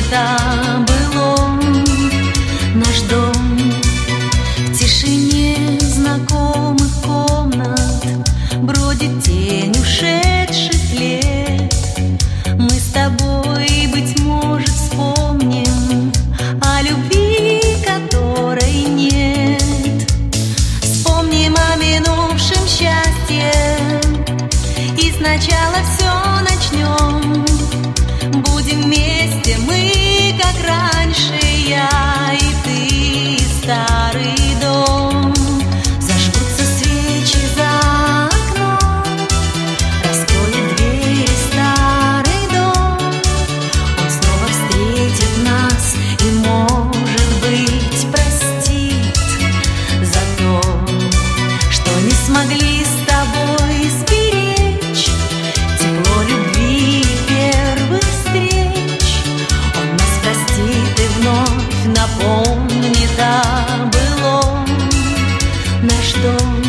напомнит о былом. Наш дом в тишине знакомых комнат бродит тень ушедших лет. Мы с тобой, быть может, вспомним о любви, которой нет. Вспомним о минувшем счастье и сначала все начнем. Будем вместе мы, как раньше, я и ты, старый дом. Зажгутся свечи за окном, раскроет двери старый дом. Он снова встретит нас и, может быть, простит за то, что не смогли с тобой сберечь тепло любви первых встреч. Он нас простит и вновь напомнит о былом. Наш дом.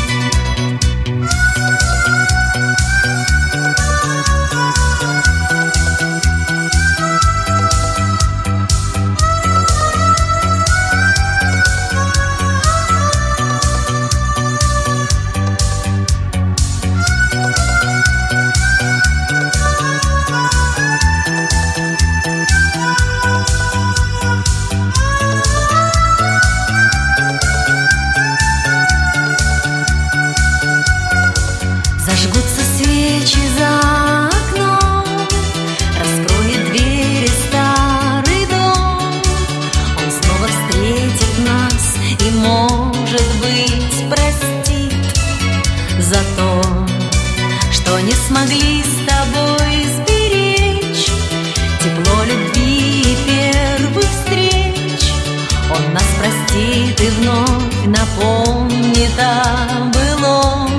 Зажгутся свечи за окном, раскроет двери старый дом. Он снова встретит нас и, может быть, простит за то, что не смогли с тобой сберечь тепло любви первых встреч. Он нас простит и вновь напомнит о былом.